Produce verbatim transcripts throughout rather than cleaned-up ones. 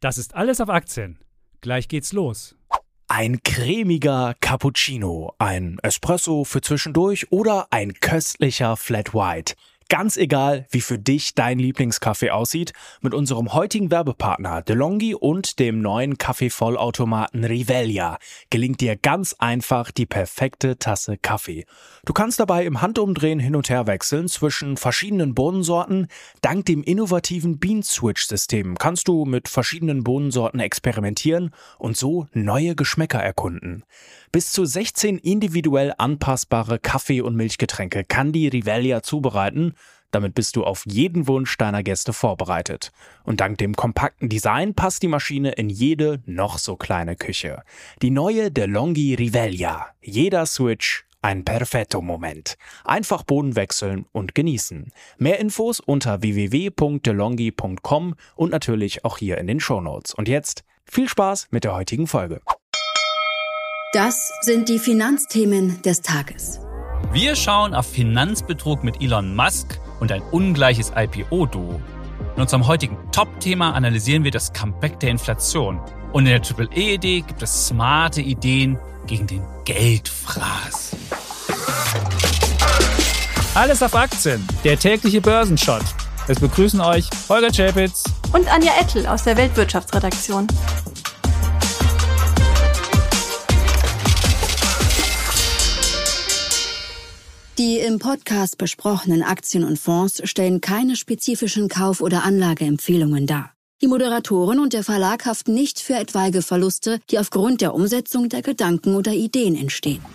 Das ist alles auf Aktien. Gleich geht's los. Ein cremiger Cappuccino, ein Espresso für zwischendurch oder ein köstlicher Flat White. Ganz egal, wie für dich dein Lieblingskaffee aussieht, mit unserem heutigen Werbepartner DeLonghi und dem neuen Kaffeevollautomaten Rivelia gelingt dir ganz einfach die perfekte Tasse Kaffee. Du kannst dabei im Handumdrehen hin und her wechseln zwischen verschiedenen Bohnensorten. Dank dem innovativen Bean-Switch-System kannst du mit verschiedenen Bohnensorten experimentieren und so neue Geschmäcker erkunden. Bis zu sechzehn individuell anpassbare Kaffee- und Milchgetränke kann die Rivelia zubereiten. Damit bist du auf jeden Wunsch deiner Gäste vorbereitet. Und dank dem kompakten Design passt die Maschine in jede noch so kleine Küche. Die neue DeLonghi Rivelia. Jeder Switch ein perfetto Moment. Einfach Bohnen wechseln und genießen. Mehr Infos unter w w w punkt delonghi punkt com und natürlich auch hier in den Shownotes. Und jetzt viel Spaß mit der heutigen Folge. Das sind die Finanzthemen des Tages. Wir schauen auf Finanzbetrug mit Elon Musk und ein ungleiches I P O-Duo. In unserem heutigen Top-Thema analysieren wir das Comeback der Inflation. Und in der Triple E-Idee gibt es smarte Ideen gegen den Geldfraß. Alles auf Aktien, der tägliche Börsenshot. Es begrüßen euch Holger Czapitz und Anja Ettel aus der Weltwirtschaftsredaktion. Die im Podcast besprochenen Aktien und Fonds stellen keine spezifischen Kauf- oder Anlageempfehlungen dar. Die Moderatoren und der Verlag haften nicht für etwaige Verluste, die aufgrund der Umsetzung der Gedanken oder Ideen entstehen.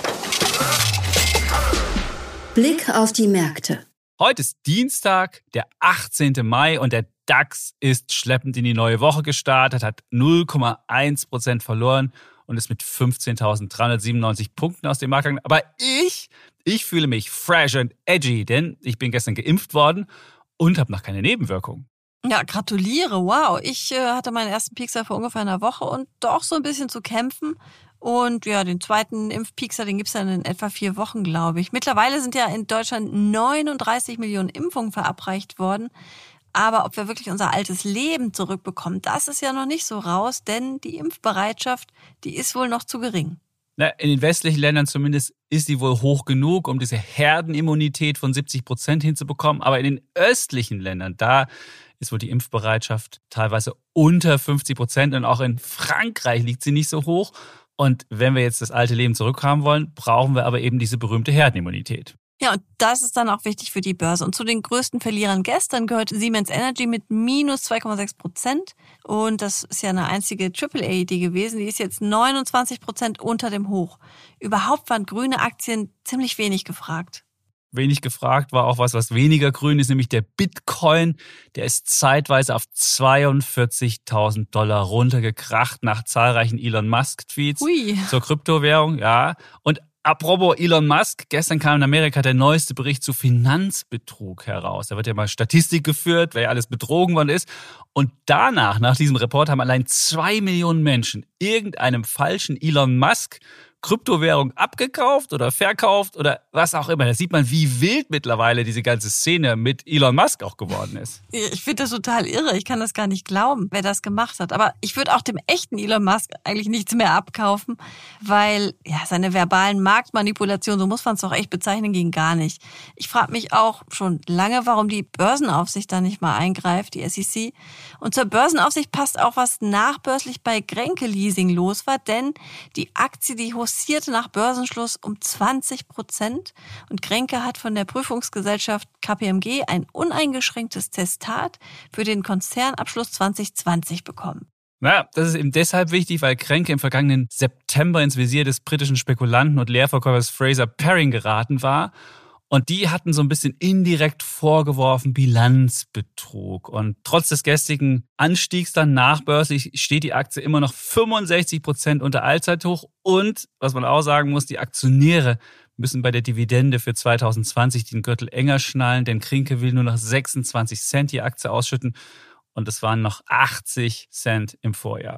Blick auf die Märkte. Heute ist Dienstag, der achtzehnten Mai und der DAX ist schleppend in die neue Woche gestartet, hat null Komma eins Prozent verloren und ist mit fünfzehntausenddreihundertsiebenundneunzig Punkten aus dem Markt gegangen. Aber ich, ich fühle mich fresh and edgy, denn ich bin gestern geimpft worden und habe noch keine Nebenwirkungen. Ja, gratuliere, wow. Ich äh, hatte meinen ersten Piekser vor ungefähr einer Woche und doch so ein bisschen zu kämpfen. Und ja, den zweiten Impfpiekser, den gibt's dann in etwa vier Wochen, glaube ich. Mittlerweile sind ja in Deutschland neununddreißig Millionen Impfungen verabreicht worden. Aber ob wir wirklich unser altes Leben zurückbekommen, das ist ja noch nicht so raus, denn die Impfbereitschaft, die ist wohl noch zu gering. Na, in den westlichen Ländern zumindest ist sie wohl hoch genug, um diese Herdenimmunität von siebzig Prozent hinzubekommen. Aber in den östlichen Ländern, da ist wohl die Impfbereitschaft teilweise unter fünfzig Prozent. Und auch in Frankreich liegt sie nicht so hoch. Und wenn wir jetzt das alte Leben zurückhaben wollen, brauchen wir aber eben diese berühmte Herdenimmunität. Ja, und das ist dann auch wichtig für die Börse. Und zu den größten Verlierern gestern gehört Siemens Energy mit minus zwei Komma sechs Prozent. Und das ist ja eine einzige Triple A-Idee gewesen. Die ist jetzt neunundzwanzig Prozent unter dem Hoch. Überhaupt waren grüne Aktien ziemlich wenig gefragt. Wenig gefragt war auch was, was weniger grün ist, nämlich der Bitcoin. Der ist zeitweise auf zweiundvierzigtausend Dollar runtergekracht nach zahlreichen Elon Musk-Tweets Ui. zur Kryptowährung. Ja, und apropos Elon Musk, gestern kam in Amerika der neueste Bericht zu Finanzbetrug heraus. Da wird ja mal Statistik geführt, wer ja alles betrogen worden ist. Und danach, nach diesem Report, haben allein zwei Millionen Menschen irgendeinem falschen Elon Musk Kryptowährung abgekauft oder verkauft oder was auch immer. Da sieht man, wie wild mittlerweile diese ganze Szene mit Elon Musk auch geworden ist. Ich finde das total irre. Ich kann das gar nicht glauben, wer das gemacht hat. Aber ich würde auch dem echten Elon Musk eigentlich nichts mehr abkaufen, weil ja seine verbalen Marktmanipulationen, so muss man es doch echt bezeichnen, ging gar nicht. Ich frage mich auch schon lange, warum die Börsenaufsicht da nicht mal eingreift, die S E C. Und zur Börsenaufsicht passt auch, was nachbörslich bei Grenke Leasing los war, denn die Aktie, die haussierte nach Börsenschluss um zwanzig Prozent und Grenke hat von der Prüfungsgesellschaft K P M G ein uneingeschränktes Testat für den Konzernabschluss zwanzig zwanzig bekommen. Ja, das ist eben deshalb wichtig, weil Grenke im vergangenen September ins Visier des britischen Spekulanten und Leerverkäufers Fraser Paring geraten war. Und die hatten so ein bisschen indirekt vorgeworfen Bilanzbetrug. Und trotz des gestrigen Anstiegs dann nachbörslich steht die Aktie immer noch fünfundsechzig Prozent unter Allzeithoch. Und, was man auch sagen muss, die Aktionäre müssen bei der Dividende für zwanzig zwanzig den Gürtel enger schnallen, denn Grenke will nur noch sechsundzwanzig Cent die Aktie ausschütten. Und es waren noch achtzig Cent im Vorjahr.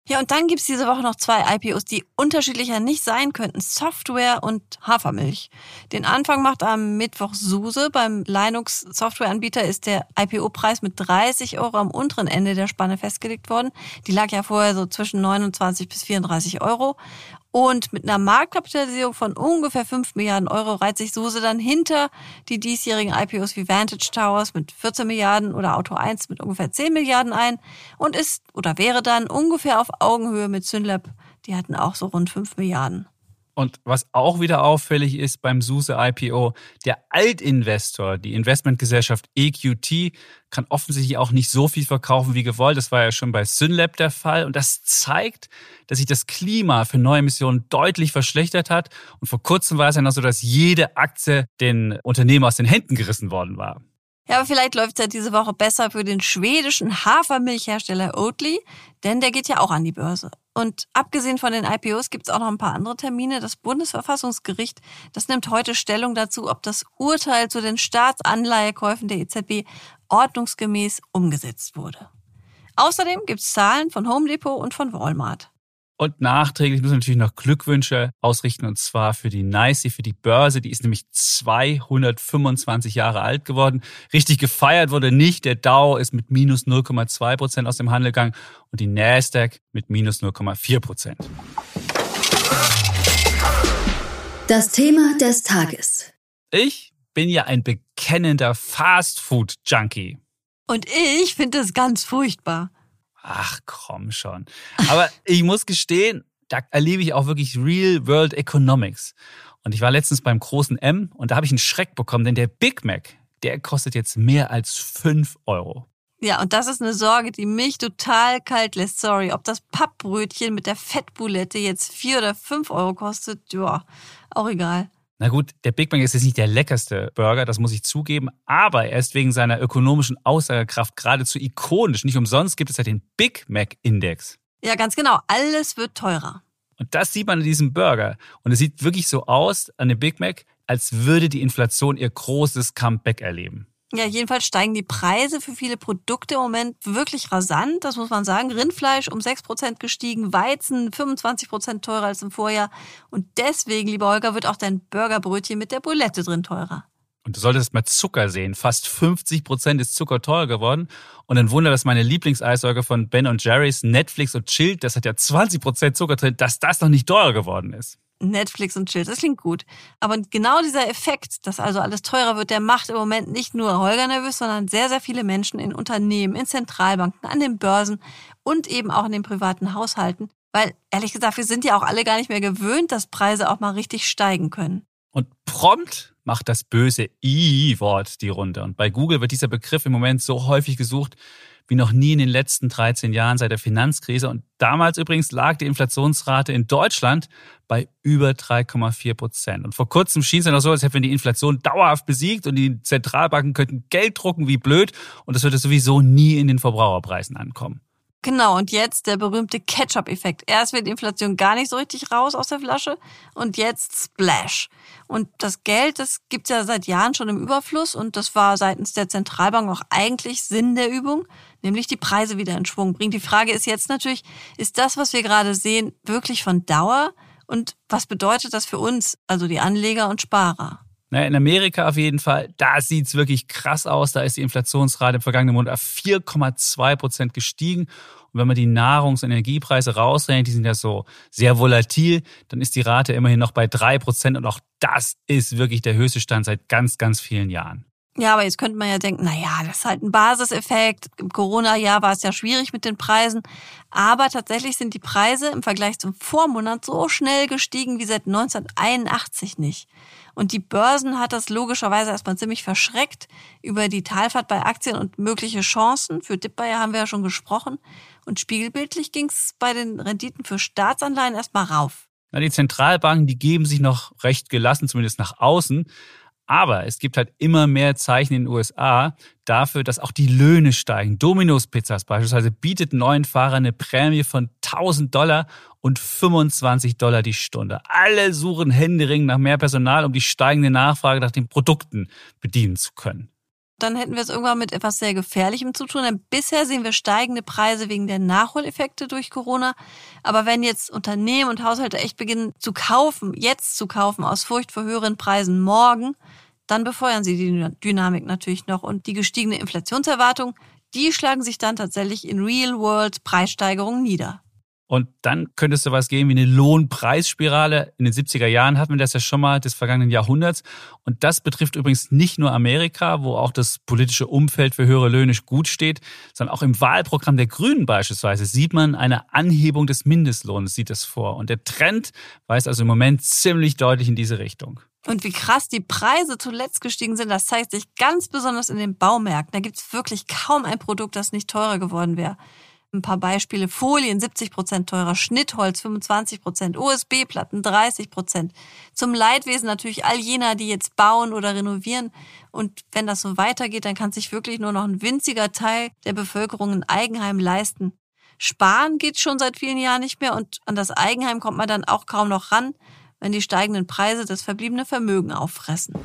Ja, und dann gibt's diese Woche noch zwei I P Os, die unterschiedlicher nicht sein könnten. Software und Hafermilch. Den Anfang macht am Mittwoch SUSE. Beim Linux-Softwareanbieter ist der I P O-Preis mit dreißig Euro am unteren Ende der Spanne festgelegt worden. Die lag ja vorher so zwischen neunundzwanzig bis vierunddreißig Euro. Und mit einer Marktkapitalisierung von ungefähr fünf Milliarden Euro reiht sich SUSE dann hinter die diesjährigen I P Os wie Vantage Towers mit vierzehn Milliarden oder Auto eins mit ungefähr zehn Milliarden ein und ist oder wäre dann ungefähr auf Augenhöhe mit Synlab. Die hatten auch so rund fünf Milliarden. Und was auch wieder auffällig ist beim SUSE I P O, der Altinvestor, die Investmentgesellschaft E Q T, kann offensichtlich auch nicht so viel verkaufen wie gewollt. Das war ja schon bei Synlab der Fall. Und das zeigt, dass sich das Klima für neue Emissionen deutlich verschlechtert hat. Und vor kurzem war es ja noch so, dass jede Aktie den Unternehmen aus den Händen gerissen worden war. Ja, aber vielleicht läuft es ja diese Woche besser für den schwedischen Hafermilchhersteller Oatly, denn der geht ja auch an die Börse. Und abgesehen von den I P Os gibt es auch noch ein paar andere Termine. Das Bundesverfassungsgericht, das nimmt heute Stellung dazu, ob das Urteil zu den Staatsanleihekäufen der E Z B ordnungsgemäß umgesetzt wurde. Außerdem gibt es Zahlen von Home Depot und von Walmart. Und nachträglich müssen wir natürlich noch Glückwünsche ausrichten, und zwar für die N Y S E, für die Börse. Die ist nämlich zweihundertfünfundzwanzig Jahre alt geworden. Richtig gefeiert wurde nicht. Der Dow ist mit minus null Komma zwei Prozent aus dem Handel gegangen und die Nasdaq mit minus null Komma vier Prozent. Das Thema des Tages. Ich bin ja ein bekennender Fast-Food-Junkie. Und ich finde es ganz furchtbar. Ach, komm schon. Aber ich muss gestehen, da erlebe ich auch wirklich Real-World Economics. Und ich war letztens beim großen M und da habe ich einen Schreck bekommen, denn der Big Mac, der kostet jetzt mehr als fünf Euro. Ja, und das ist eine Sorge, die mich total kalt lässt. Sorry, ob das Pappbrötchen mit der Fettboulette jetzt vier oder fünf Euro kostet, ja, auch egal. Na gut, der Big Mac ist jetzt nicht der leckerste Burger, das muss ich zugeben, aber er ist wegen seiner ökonomischen Aussagekraft geradezu ikonisch. Nicht umsonst gibt es ja den Big Mac Index. Ja, ganz genau. Alles wird teurer. Und das sieht man in diesem Burger. Und es sieht wirklich so aus an dem Big Mac, als würde die Inflation ihr großes Comeback erleben. Ja, jedenfalls steigen die Preise für viele Produkte im Moment wirklich rasant. Das muss man sagen. Rindfleisch um sechs Prozent gestiegen, Weizen fünfundzwanzig Prozent teurer als im Vorjahr. Und deswegen, lieber Holger, wird auch dein Burgerbrötchen mit der Boulette drin teurer. Und du solltest mal Zucker sehen. Fast fünfzig Prozent ist Zucker teurer geworden. Und ein Wunder, dass meine Lieblingseissorge von Ben und Jerry's, Netflix und Chilled, das hat ja zwanzig Prozent Zucker drin, dass das noch nicht teurer geworden ist. Netflix und Chilled, das klingt gut. Aber genau dieser Effekt, dass also alles teurer wird, der macht im Moment nicht nur Holger nervös, sondern sehr, sehr viele Menschen in Unternehmen, in Zentralbanken, an den Börsen und eben auch in den privaten Haushalten. Weil, ehrlich gesagt, wir sind ja auch alle gar nicht mehr gewöhnt, dass Preise auch mal richtig steigen können. Und prompt macht das böse I-Wort die Runde. Und bei Google wird dieser Begriff im Moment so häufig gesucht wie noch nie in den letzten dreizehn Jahren seit der Finanzkrise. Und damals übrigens lag die Inflationsrate in Deutschland bei über drei Komma vier Prozent. Und vor kurzem schien es ja noch so, als hätten wir die Inflation dauerhaft besiegt und die Zentralbanken könnten Geld drucken wie blöd. Und das würde sowieso nie in den Verbraucherpreisen ankommen. Genau, und jetzt der berühmte Ketchup-Effekt. Erst wird die Inflation gar nicht so richtig raus aus der Flasche und jetzt Splash. Und das Geld, das gibt's ja seit Jahren schon im Überfluss und das war seitens der Zentralbank auch eigentlich Sinn der Übung, nämlich die Preise wieder in Schwung bringen. Die Frage ist jetzt natürlich, ist das, was wir gerade sehen, wirklich von Dauer? Und was bedeutet das für uns, also die Anleger und Sparer? In Amerika auf jeden Fall, da sieht's wirklich krass aus. Da ist die Inflationsrate im vergangenen Monat auf vier Komma zwei Prozent gestiegen. Und wenn man die Nahrungs- und Energiepreise rausrechnet, die sind ja so sehr volatil, dann ist die Rate immerhin noch bei drei Prozent. Und auch das ist wirklich der höchste Stand seit ganz, ganz vielen Jahren. Ja, aber jetzt könnte man ja denken, na ja, das ist halt ein Basiseffekt. Im Corona-Jahr war es ja schwierig mit den Preisen. Aber tatsächlich sind die Preise im Vergleich zum Vormonat so schnell gestiegen wie seit neunzehnhunderteinundachtzig nicht. Und die Börsen hat das logischerweise erstmal ziemlich verschreckt. Über die Talfahrt bei Aktien und mögliche Chancen für Dip-Buyer haben wir ja schon gesprochen. Und spiegelbildlich ging es bei den Renditen für Staatsanleihen erstmal rauf. Na, die Zentralbanken, die geben sich noch recht gelassen, zumindest nach außen. Aber es gibt halt immer mehr Zeichen in den U S A dafür, dass auch die Löhne steigen. Domino's Pizzas beispielsweise bietet neuen Fahrern eine Prämie von tausend Dollar und fünfundzwanzig Dollar die Stunde. Alle suchen händeringend nach mehr Personal, um die steigende Nachfrage nach den Produkten bedienen zu können. dann hätten wir es irgendwann mit etwas sehr Gefährlichem zu tun. Denn bisher sehen wir steigende Preise wegen der Nachholeffekte durch Corona. Aber wenn jetzt Unternehmen und Haushalte echt beginnen zu kaufen, jetzt zu kaufen, aus Furcht vor höheren Preisen morgen, dann befeuern sie die Dynamik natürlich noch. Und die gestiegene Inflationserwartung, die schlagen sich dann tatsächlich in Real-World-Preissteigerungen nieder. Und dann könnte es sowas geben wie eine Lohnpreisspirale. In den siebziger Jahren hatten wir das ja schon mal des vergangenen Jahrhunderts. Und das betrifft übrigens nicht nur Amerika, wo auch das politische Umfeld für höhere Löhne gut steht, sondern auch im Wahlprogramm der Grünen beispielsweise sieht man eine Anhebung des Mindestlohns, sieht es vor. Und der Trend weist also im Moment ziemlich deutlich in diese Richtung. Und wie krass die Preise zuletzt gestiegen sind, das zeigt sich ganz besonders in den Baumärkten. Da gibt es wirklich kaum ein Produkt, das nicht teurer geworden wäre. Ein paar Beispiele: Folien siebzig Prozent teurer, Schnittholz fünfundzwanzig Prozent, O S B-Platten dreißig Prozent. Zum Leidwesen natürlich all jener, die jetzt bauen oder renovieren. Und wenn das so weitergeht, dann kann sich wirklich nur noch ein winziger Teil der Bevölkerung ein Eigenheim leisten. Sparen geht schon seit vielen Jahren nicht mehr und an das Eigenheim kommt man dann auch kaum noch ran, wenn die steigenden Preise das verbliebene Vermögen auffressen.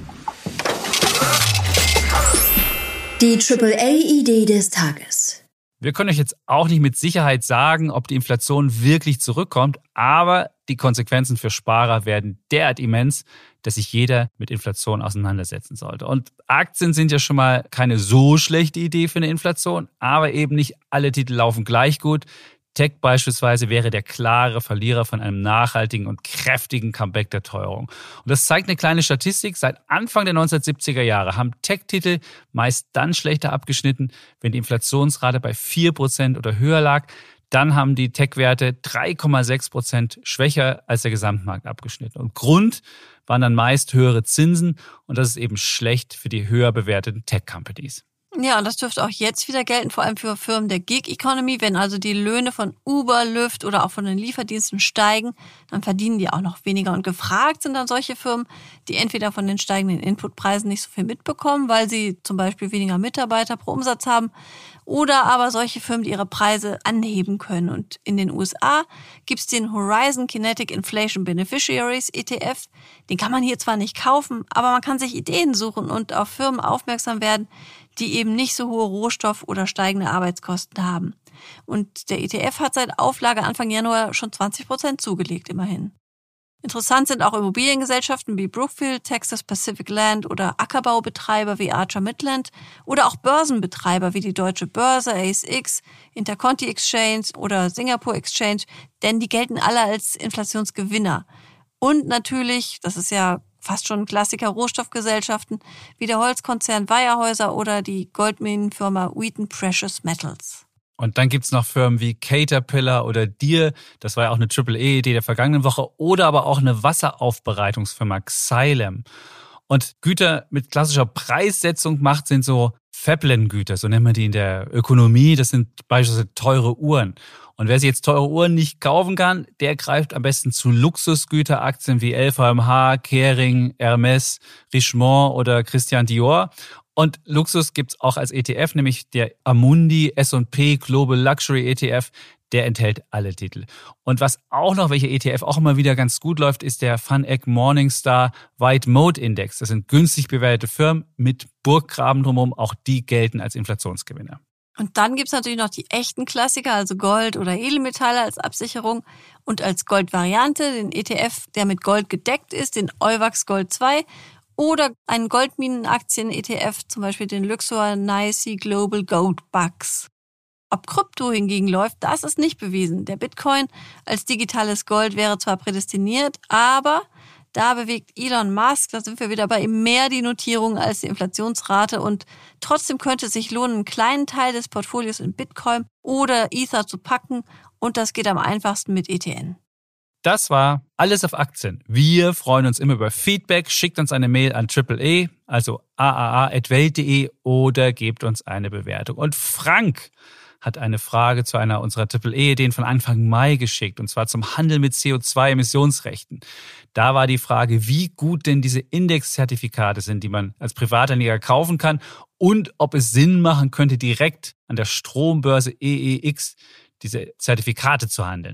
Die Triple A-Idee des Tages. Wir können euch jetzt auch nicht mit Sicherheit sagen, ob die Inflation wirklich zurückkommt, aber die Konsequenzen für Sparer werden derart immens, dass sich jeder mit Inflation auseinandersetzen sollte. Und Aktien sind ja schon mal keine so schlechte Idee für eine Inflation, aber eben nicht alle Titel laufen gleich gut. Tech beispielsweise wäre der klare Verlierer von einem nachhaltigen und kräftigen Comeback der Teuerung. Und das zeigt eine kleine Statistik. Seit Anfang der neunzehnhundertsiebziger Jahre haben Tech-Titel meist dann schlechter abgeschnitten, wenn die Inflationsrate bei vier Prozent oder höher lag. Dann haben die Tech-Werte drei Komma sechs Prozent schwächer als der Gesamtmarkt abgeschnitten. Und Grund waren dann meist höhere Zinsen. Und das ist eben schlecht für die höher bewerteten Tech-Companies. Ja, und das dürfte auch jetzt wieder gelten, vor allem für Firmen der Gig-Economy. Wenn also die Löhne von Uber, Lyft oder auch von den Lieferdiensten steigen, dann verdienen die auch noch weniger. Und gefragt sind dann solche Firmen, die entweder von den steigenden Inputpreisen nicht so viel mitbekommen, weil sie zum Beispiel weniger Mitarbeiter pro Umsatz haben, oder aber solche Firmen, die ihre Preise anheben können. Und in den U S A gibt's den Horizon Kinetic Inflation Beneficiaries E T F. Den kann man hier zwar nicht kaufen, aber man kann sich Ideen suchen und auf Firmen aufmerksam werden, die eben nicht so hohe Rohstoff- oder steigende Arbeitskosten haben. Und der E T F hat seit Auflage Anfang Januar schon zwanzig Prozent zugelegt, immerhin. Interessant sind auch Immobiliengesellschaften wie Brookfield, Texas Pacific Land oder Ackerbaubetreiber wie Archer Midland oder auch Börsenbetreiber wie die Deutsche Börse, A S X, Interconti Exchange oder Singapore Exchange, denn die gelten alle als Inflationsgewinner. Und natürlich, das ist ja fast schon ein Klassiker, Rohstoffgesellschaften wie der Holzkonzern Weyerhäuser oder die Goldminenfirma Wheaton Precious Metals. Und dann gibt's noch Firmen wie Caterpillar oder Deere, das war ja auch eine Triple A-Idee der vergangenen Woche, oder aber auch eine Wasseraufbereitungsfirma Xylem. Und Güter mit klassischer Preissetzung macht sind so Veblen-Güter, so nennen wir die in der Ökonomie. Das sind beispielsweise teure Uhren. Und wer sich jetzt teure Uhren nicht kaufen kann, der greift am besten zu Luxusgüteraktien wie L V M H, Kering, Hermes, Richemont oder Christian Dior. Und Luxus gibt's auch als E T F, nämlich der Amundi S und P Global Luxury E T F. Der enthält alle Titel. Und was auch noch, welcher E T F auch immer wieder ganz gut läuft, ist der VanEck Morningstar White Mode Index. Das sind günstig bewertete Firmen mit Burggraben drumherum. Auch die gelten als Inflationsgewinner. Und dann gibt's natürlich noch die echten Klassiker, also Gold oder Edelmetalle als Absicherung und als Goldvariante den E T F, der mit Gold gedeckt ist, den Euwax Gold zwei oder einen Goldminenaktien-E T F, zum Beispiel den Luxor N Y S E Global Gold Bucks. Ob Krypto hingegen läuft, das ist nicht bewiesen. Der Bitcoin als digitales Gold wäre zwar prädestiniert, aber da bewegt Elon Musk, da sind wir wieder bei ihm, mehr die Notierung als die Inflationsrate und trotzdem könnte es sich lohnen, einen kleinen Teil des Portfolios in Bitcoin oder Ether zu packen und das geht am einfachsten mit E T N. Das war Alles auf Aktien. Wir freuen uns immer über Feedback. Schickt uns eine Mail an Triple A, also a a a at welt punkt de oder gebt uns eine Bewertung. Und Frank hat eine Frage zu einer unserer Triple A-Ideen von Anfang Mai geschickt, und zwar zum Handel mit C O zwei Emissionsrechten. Da war die Frage, wie gut denn diese Indexzertifikate sind, die man als Privatanleger kaufen kann, und ob es Sinn machen könnte, direkt an der Strombörse E E X diese Zertifikate zu handeln.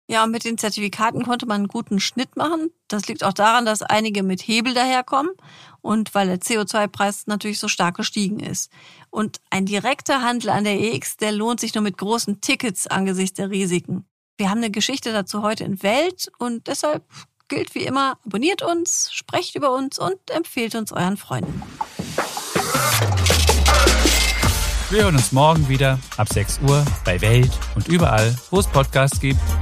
Ja, und mit den Zertifikaten konnte man einen guten Schnitt machen. Das liegt auch daran, dass einige mit Hebel daherkommen und weil der C O zwei Preis natürlich so stark gestiegen ist. Und ein direkter Handel an der E X, der lohnt sich nur mit großen Tickets angesichts der Risiken. Wir haben eine Geschichte dazu heute in Welt und deshalb gilt wie immer, abonniert uns, sprecht über uns und empfehlt uns euren Freunden. Wir hören uns morgen wieder ab sechs Uhr bei Welt und überall, wo es Podcasts gibt.